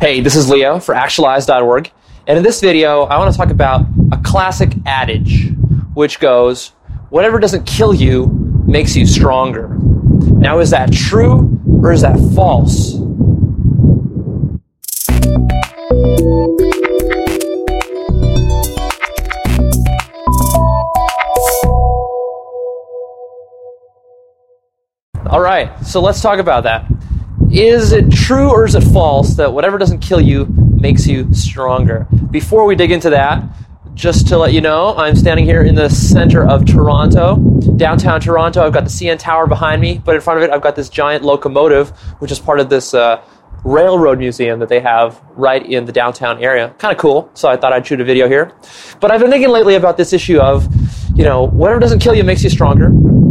Hey, this is Leo for Actualize.org, and in this video, I want to talk about a classic adage, which goes, whatever doesn't kill you makes you stronger. Now, is that true or is that false? All right, so let's talk about that. Is it true or is it false that whatever doesn't kill you makes you stronger? Before we dig into that, just to let you know, I'm standing here in the center of Toronto, downtown Toronto. I've got the CN Tower behind me, but in front of it I've got this giant locomotive, which is part of this railroad museum that they have right in the downtown area. Kind of cool, so I thought I'd shoot a video here. But I've been thinking lately about this issue of, whatever doesn't kill you makes you stronger.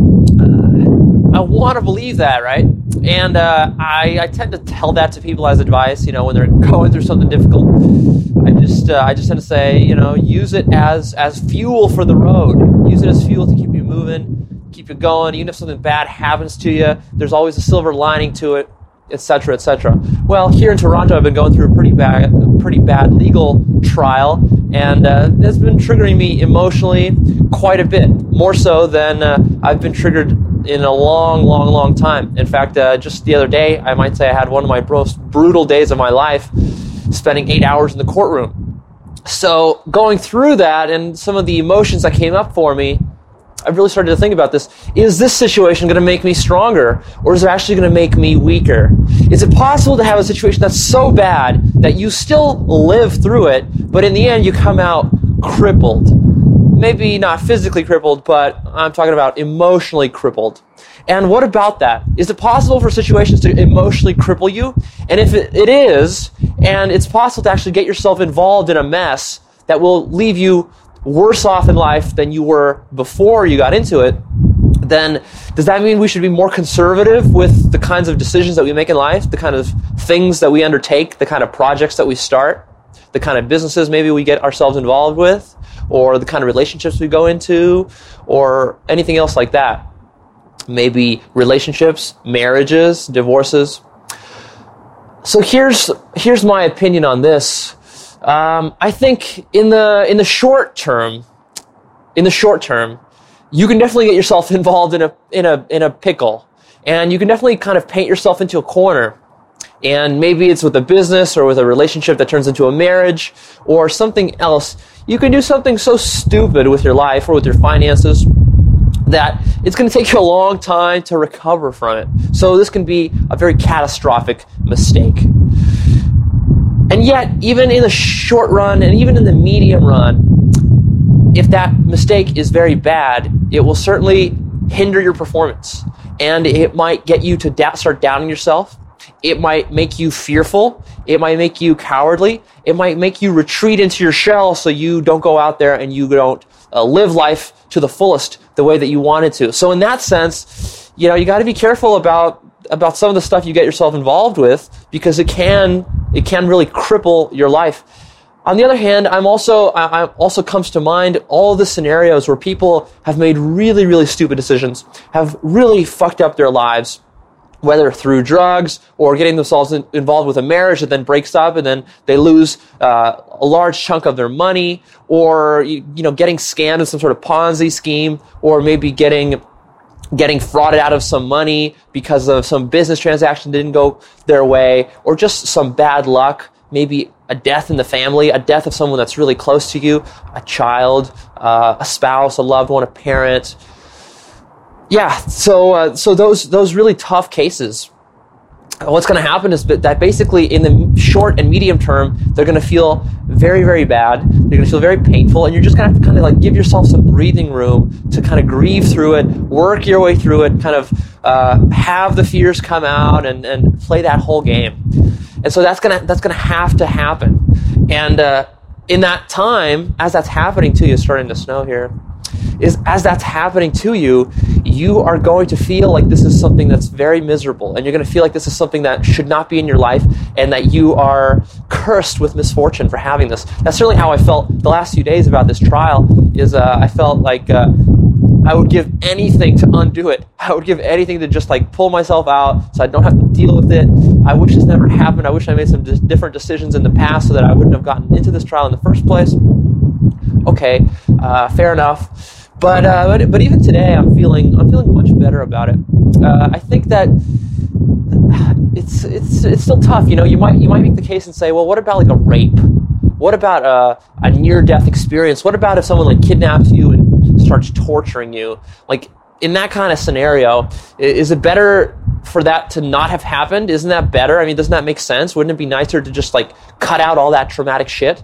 I want to believe that, right? And I tend to tell that to people as advice, when they're going through something difficult. I just tend to say, use it as fuel for the road. Use it as fuel to keep you moving, keep you going. Even if something bad happens to you, there's always a silver lining to it, etc., etc. Well, here in Toronto, I've been going through a pretty bad legal trial, and it's been triggering me emotionally quite a bit, more so than I've been triggered in a long time. In fact, just the other day, I might say I had one of my most brutal days of my life, spending 8 hours in the courtroom. So going through that and some of the emotions that came up for me, I really started to think about this. Is this situation going to make me stronger, or is it actually going to make me weaker? Is it possible to have a situation that's so bad that you still live through it, but in the end you come out crippled? Maybe not physically crippled, but I'm talking about emotionally crippled. And what about that? Is it possible for situations to emotionally cripple you? And if it is, and it's possible to actually get yourself involved in a mess that will leave you worse off in life than you were before you got into it, then does that mean we should be more conservative with the kinds of decisions that we make in life, the kind of things that we undertake, the kind of projects that we start, the kind of businesses maybe we get ourselves involved with, or the kind of relationships we go into, or anything else like that? Maybe relationships, marriages, divorces. So here's my opinion on this. I think in the short term, you can definitely get yourself involved in a pickle, and you can definitely kind of paint yourself into a corner. And maybe it's with a business or with a relationship that turns into a marriage or something else. You can do something so stupid with your life or with your finances that it's going to take you a long time to recover from it. So this can be a very catastrophic mistake. And yet, even in the short run and even in the medium run, if that mistake is very bad, it will certainly hinder your performance. And it might get you to start doubting yourself. It might make you fearful. It might make you cowardly. It might make you retreat into your shell so you don't go out there and you don't live life to the fullest the way that you wanted to. So in that sense, you got to be careful about some of the stuff you get yourself involved with, because it can really cripple your life. On the other hand, I also comes to mind all the scenarios where people have made really, really stupid decisions, have really fucked up their lives, whether through drugs or getting themselves involved with a marriage that then breaks up and then they lose a large chunk of their money, or getting scammed in some sort of Ponzi scheme, or maybe getting frauded out of some money because of some business transaction that didn't go their way, or just some bad luck, maybe a death in the family, a death of someone that's really close to you, a child, a spouse, a loved one, a parent. Yeah, so those really tough cases, what's going to happen is that basically in the short and medium term, they're going to feel very, very bad. They're going to feel very painful, and you're just going to have to kind of give yourself some breathing room to kind of grieve through it, work your way through it, kind of have the fears come out and play that whole game. And so that's gonna have to happen. And in that time, as that's happening to you, it's starting to snow here, as that's happening to you, you are going to feel like this is something that's very miserable, and you're going to feel like this is something that should not be in your life, and that you are cursed with misfortune for having this. That's certainly how I felt the last few days about this trial. I felt like I would give anything to undo it. I would give anything to just like pull myself out so I don't have to deal with it. I wish this never happened. I wish I made some different decisions in the past so that I wouldn't have gotten into this trial in the first place. Okay, fair enough. But even today, I'm feeling much better about it. I think that it's still tough. You know, you might make the case and say, well, what about like a rape? What about a near-death experience? What about if someone like kidnaps you and starts torturing you? Like in that kind of scenario, is it better for that to not have happened? Isn't that better? I mean, doesn't that make sense? Wouldn't it be nicer to just like cut out all that traumatic shit?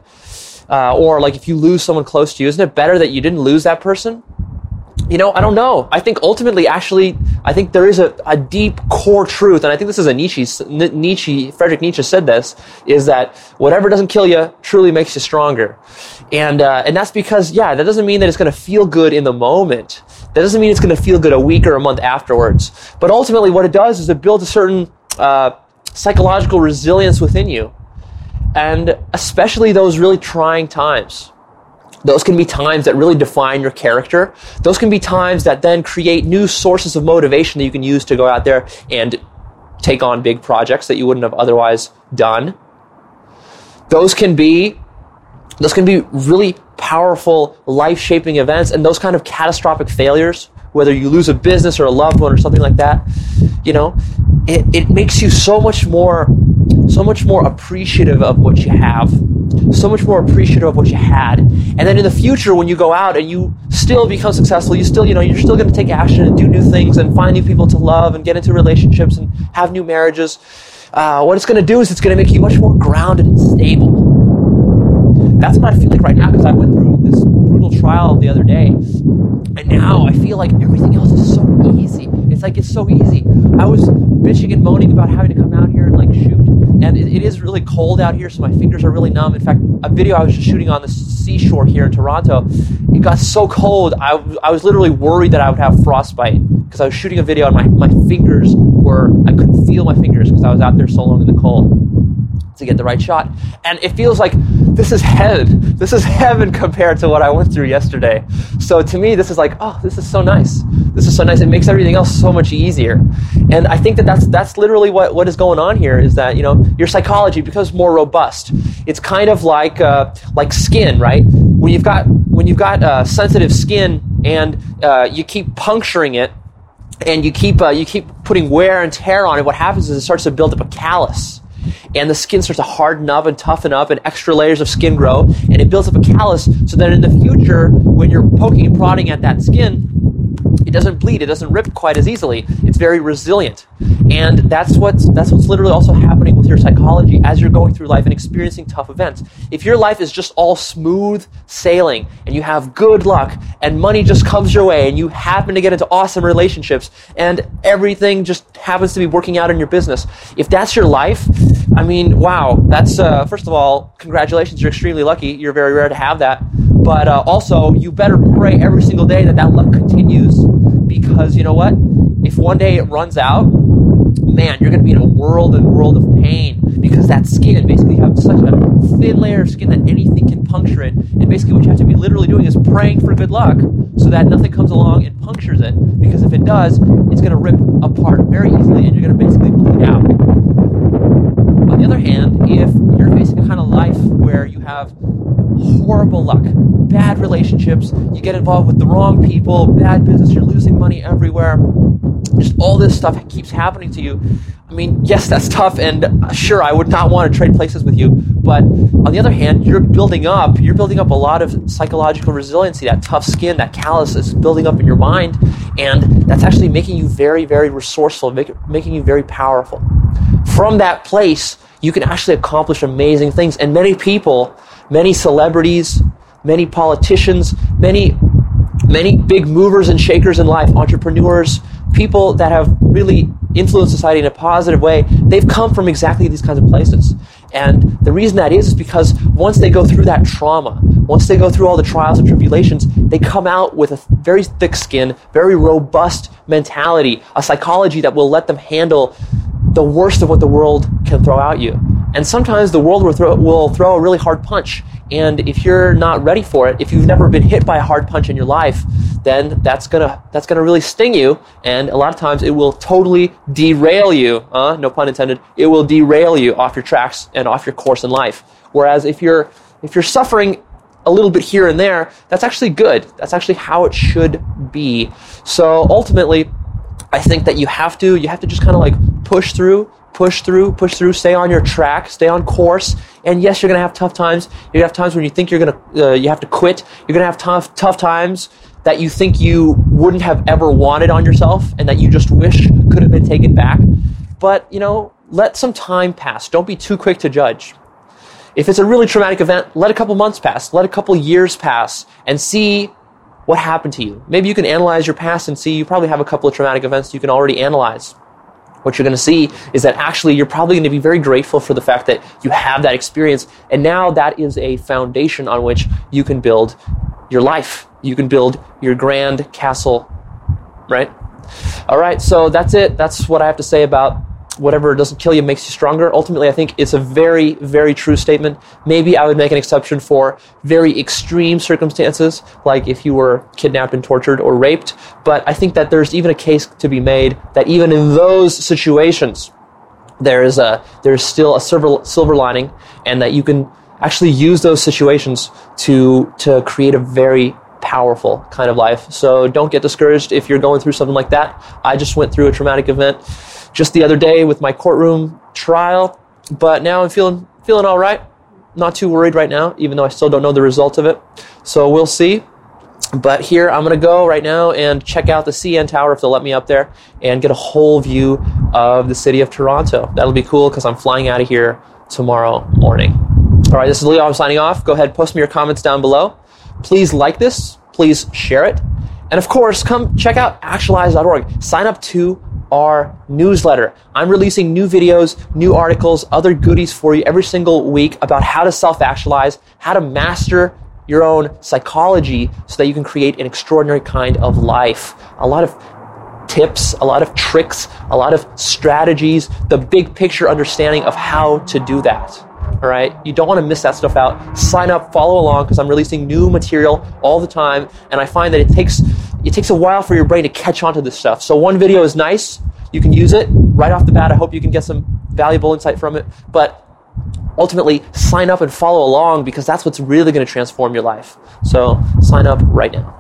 Or like if you lose someone close to you, isn't it better that you didn't lose that person? You know, I don't know. I think ultimately, actually, I think there is a deep core truth, and I think this is Friedrich Nietzsche said this, is that whatever doesn't kill you truly makes you stronger. And that's because, that doesn't mean that it's going to feel good in the moment. That doesn't mean it's going to feel good a week or a month afterwards. But ultimately, what it does is it builds a certain psychological resilience within you. And especially those really trying times. Those can be times that really define your character. Those can be times that then create new sources of motivation that you can use to go out there and take on big projects that you wouldn't have otherwise done. Those can be really powerful, life-shaping events, and those kind of catastrophic failures, whether you lose a business or a loved one or something like that, you know, it makes you so much more appreciative of what you have, so much more appreciative of what you had. And then in the future, when you go out and you still become successful, you're still going to take action and do new things and find new people to love and get into relationships and have new marriages. What it's going to do is it's going to make you much more grounded and stable. That's what I feel like right now, because I went through this brutal trial the other day, and now I feel like everything else is so easy. It's like it's so easy. I was bitching and moaning about having to come out here and like shoot, and it is really cold out here, so my fingers are really numb. In fact, a video I was just shooting on the seashore here in Toronto, it got so cold, I was literally worried that I would have frostbite, because I was shooting a video and my fingers I couldn't feel my fingers because I was out there so long in the cold to get the right shot. And it feels like this is heaven. This is heaven compared to what I went through yesterday. So to me, this is like, oh, this is so nice. This is so nice. It makes everything else so much easier. And I think that's literally what is going on here, is that, you know, your psychology becomes more robust. It's kind of like skin, right? When you've got sensitive skin and you keep puncturing it, and you keep putting wear and tear on it, what happens is it starts to build up a callus. And the skin starts to harden up and toughen up, and extra layers of skin grow, and it builds up a callus, so that in the future, when you're poking and prodding at that skin, it doesn't bleed, it doesn't rip quite as easily. It's very resilient. And that's what's literally also happening with your psychology as you're going through life and experiencing tough events. If your life is just all smooth sailing, and you have good luck, and money just comes your way, and you happen to get into awesome relationships, and everything just happens to be working out in your business, if that's your life, I mean, wow, that's, first of all, congratulations, you're extremely lucky. You're very rare to have that. But also, you better pray every single day that luck continues, because you know what? If one day it runs out, man, you're going to be in a world of pain, because that skin, basically you have such a thin layer of skin that anything can puncture it, and basically what you have to be literally doing is praying for good luck so that nothing comes along and punctures it, because if it does, it's going to rip apart very easily and you're going to basically bleed out. On the other hand, if you're facing a kind of life where you have horrible luck, bad relationships, you get involved with the wrong people, bad business, you're losing money everywhere, just all this stuff keeps happening to you. I mean, yes, that's tough, and sure, I would not want to trade places with you, but on the other hand, you're building up a lot of psychological resiliency. That tough skin, that callus is building up in your mind, and that's actually making you very, very resourceful, making you very powerful. From that place, you can actually accomplish amazing things, and many people, many celebrities, many politicians, many big movers and shakers in life, entrepreneurs, people that have really influenced society in a positive way, they've come from exactly these kinds of places. And the reason that is because once they go through that trauma, once they go through all the trials and tribulations, they come out with a very thick skin, very robust mentality, a psychology that will let them handle the worst of what the world can throw at you. And sometimes the world will throw a really hard punch. And if you're not ready for it, if you've never been hit by a hard punch in your life, then that's gonna really sting you. And a lot of times it will totally derail you. No pun intended. It will derail you off your tracks and off your course in life. Whereas if you're suffering a little bit here and there, that's actually good. That's actually how it should be. So ultimately, I think that you have to just kind of like push through, stay on your track, stay on course. And yes, you're going to have tough times. You're going to have times when you think you have to quit. You're going to have tough times that you think you wouldn't have ever wanted on yourself and that you just wish could have been taken back. But, let some time pass. Don't be too quick to judge. If it's a really traumatic event, let a couple months pass, let a couple years pass, and see what happened to you. Maybe you can analyze your past and see you probably have a couple of traumatic events you can already analyze. What you're going to see is that actually you're probably going to be very grateful for the fact that you have that experience, and now that is a foundation on which you can build your life. You can build your grand castle, right? All right, so that's it. That's what I have to say about whatever doesn't kill you makes you stronger. Ultimately, I think it's a very, very true statement. Maybe I would make an exception for very extreme circumstances, like if you were kidnapped and tortured or raped. But I think that there's even a case to be made that even in those situations, there's still a silver lining, and that you can actually use those situations to create a very powerful kind of life. So don't get discouraged if you're going through something like that. I just went through a traumatic event just the other day with my courtroom trial, but now I'm feeling all right. Not too worried right now, even though I still don't know the result of it. So we'll see. But here, I'm going to go right now and check out the CN Tower if they'll let me up there and get a whole view of the city of Toronto. That'll be cool because I'm flying out of here tomorrow morning. All right, this is Leo. I'm signing off. Go ahead, post me your comments down below. Please like this. Please share it. And of course, come check out actualize.org. Sign up to our newsletter. I'm releasing new videos, new articles, other goodies for you every single week about how to self-actualize, how to master your own psychology so that you can create an extraordinary kind of life. A lot of tips, a lot of tricks, a lot of strategies, the big picture understanding of how to do that. All right, you don't want to miss that stuff out. Sign up, follow along, because I'm releasing new material all the time, and I find that it takes a while for your brain to catch on to this stuff. So one video is nice, you can use it right off the bat. I hope you can get some valuable insight from it, but ultimately sign up and follow along, because that's what's really going to transform your life. So sign up right now.